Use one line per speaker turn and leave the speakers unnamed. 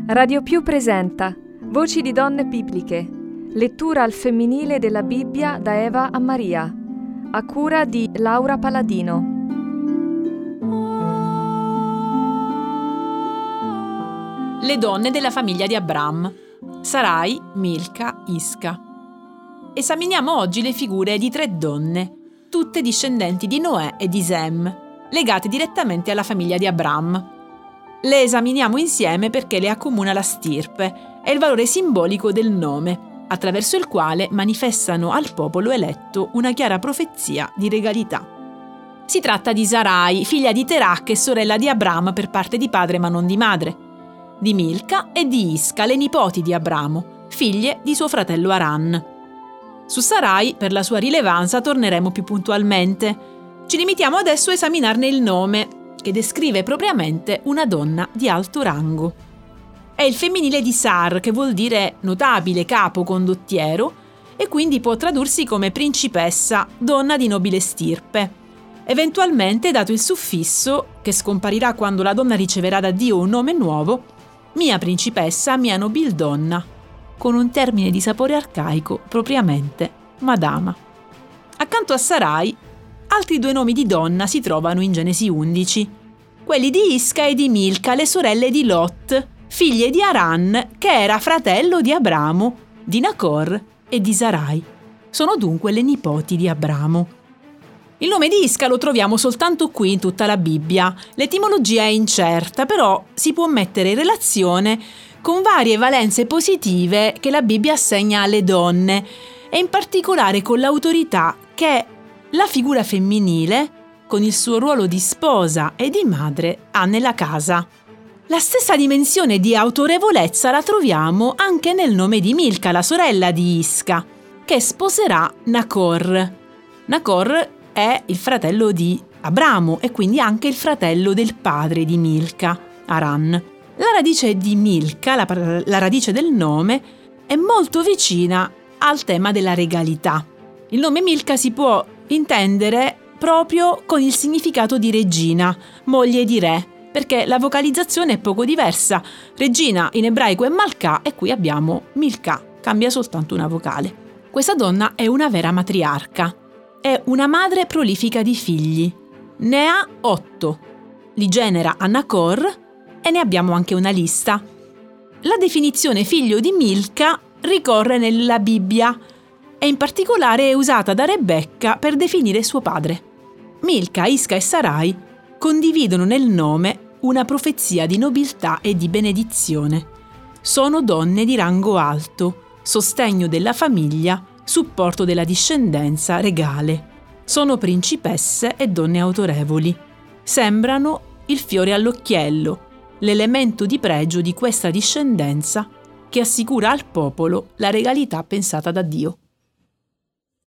Radio Più presenta Voci di donne bibliche, lettura al femminile della Bibbia da Eva a Maria, a cura di Laura Paladino.
Le donne della famiglia di Abram: Sarai, Milca, Isca. Esaminiamo oggi le figure di 3 donne, tutte discendenti di Noè e di Sem, legate direttamente alla famiglia di Abram. Le esaminiamo insieme perché le accomuna la stirpe e il valore simbolico del nome, attraverso il quale manifestano al popolo eletto una chiara profezia di regalità. Si tratta di Sarai, figlia di Terach e sorella di Abram per parte di padre ma non di madre, di Milca e di Isca, le nipoti di Abramo, figlie di suo fratello Aran. Su Sarai, per la sua rilevanza, torneremo più puntualmente. Ci limitiamo adesso a esaminarne il nome, che descrive propriamente una donna di alto rango. È il femminile di Sar, che vuol dire notabile, capo, condottiero, e quindi può tradursi come principessa, donna di nobile stirpe. Eventualmente, dato il suffisso, che scomparirà quando la donna riceverà da Dio un nome nuovo, mia principessa, mia nobildonna, con un termine di sapore arcaico, propriamente madama. Accanto a Sarai, altri 2 nomi di donna si trovano in Genesi 11, quelli di Isca e di Milca, le sorelle di Lot, figlie di Aran, che era fratello di Abramo, di Nacor e di Sarai. Sono dunque le nipoti di Abramo. Il nome di Isca lo troviamo soltanto qui in tutta la Bibbia. L'etimologia è incerta, però si può mettere in relazione con varie valenze positive che la Bibbia assegna alle donne, e in particolare con l'autorità che la figura femminile, con il suo ruolo di sposa e di madre, ha nella casa. La stessa dimensione di autorevolezza la troviamo anche nel nome di Milca, la sorella di Isca, che sposerà Nacor. Nacor è il fratello di Abramo e quindi anche il fratello del padre di Milca, Aran. La radice di Milca, la radice del nome, è molto vicina al tema della regalità. Il nome Milca si può intendere proprio con il significato di regina, moglie di re, perché la vocalizzazione è poco diversa. Regina in ebraico è Malka e qui abbiamo Milka, cambia soltanto una vocale. Questa donna è una vera matriarca, è una madre prolifica di figli. Ne ha 8, li genera a Nacor e ne abbiamo anche una lista. La definizione figlio di Milca ricorre nella Bibbia e in particolare è usata da Rebecca per definire suo padre. Milca, Isca e Sarai condividono nel nome una profezia di nobiltà e di benedizione. Sono donne di rango alto, sostegno della famiglia, supporto della discendenza regale. Sono principesse e donne autorevoli. Sembrano il fiore all'occhiello, l'elemento di pregio di questa discendenza che assicura al popolo la regalità pensata da Dio.